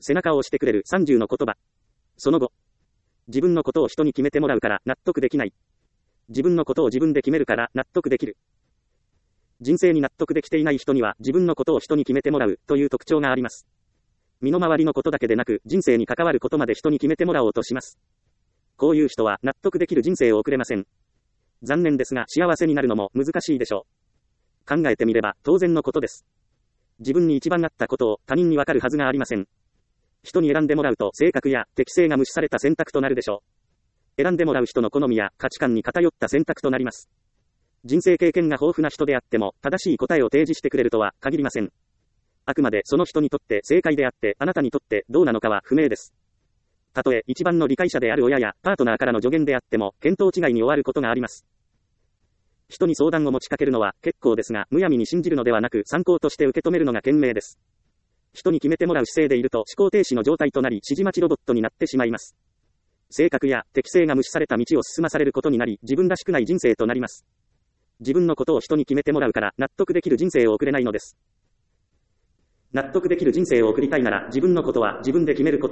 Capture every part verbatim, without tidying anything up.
背中を押してくれるさんじゅうの言葉。その後。自分のことを人に決めてもらうから納得できない。自分のことを自分で決めるから納得できる。人生に納得できていない人には自分のことを人に決めてもらうという特徴があります。身の回りのことだけでなく人生に関わることまで人に決めてもらおうとします。こういう人は納得できる人生を送れません。残念ですが幸せになるのも難しいでしょう。考えてみれば当然のことです。自分に一番合ったことを他人にわかるはずがありません。人に選んでもらうと性格や適性が無視された選択となるでしょう。選んでもらう人の好みや価値観に偏った選択となります。人生経験が豊富な人であっても正しい答えを提示してくれるとは限りません。あくまでその人にとって正解であってあなたにとってどうなのかは不明です。たとえ一番の理解者である親やパートナーからの助言であっても見当違いに終わることがあります。人に相談を持ちかけるのは結構ですがむやみに信じるのではなく参考として受け止めるのが賢明です。人に決めてもらう姿勢でいると思考停止の状態となり指示待ちロボットになってしまいます。性格や適性が無視された道を進まされることになり自分らしくない人生となります。自分のことを人に決めてもらうから納得できる人生を送れないのです。納得できる人生を送りたいなら自分のことは自分で決めること。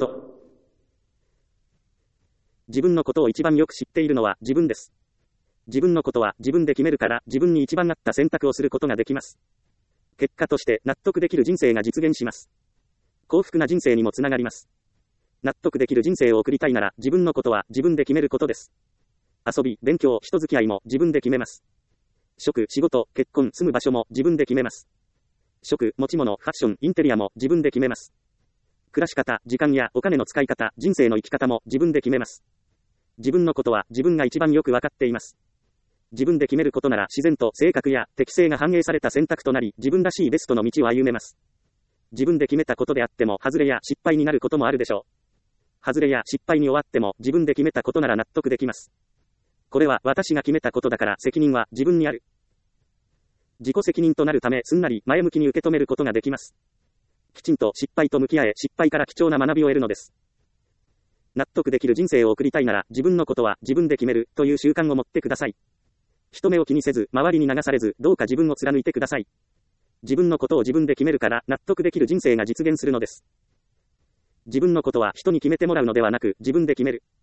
自分のことを一番よく知っているのは自分です。自分のことは自分で決めるから自分に一番合った選択をすることができます。結果として納得できる人生が実現します。幸福な人生にもつながります。納得できる人生を送りたいなら自分のことは自分で決めることです。遊び、勉強、人付き合いも自分で決めます。職、仕事、結婚、住む場所も自分で決めます。食、持ち物、ファッション、インテリアも自分で決めます。暮らし方、時間やお金の使い方、人生の生き方も自分で決めます。自分のことは自分が一番よくわかっています。自分で決めることなら自然と性格や適性が反映された選択となり自分らしいベストの道を歩めます。自分で決めたことであっても外れや失敗になることもあるでしょう。外れや失敗に終わっても自分で決めたことなら納得できます。これは私が決めたことだから責任は自分にある。自己責任となるためすんなり前向きに受け止めることができます。きちんと失敗と向き合え失敗から貴重な学びを得るのです。納得できる人生を送りたいなら自分のことは自分で決めるという習慣を持ってください。人目を気にせず、周りに流されず、どうか自分を貫いてください。自分のことを自分で決めるから納得できる人生が実現するのです。自分のことは人に決めてもらうのではなく、自分で決める。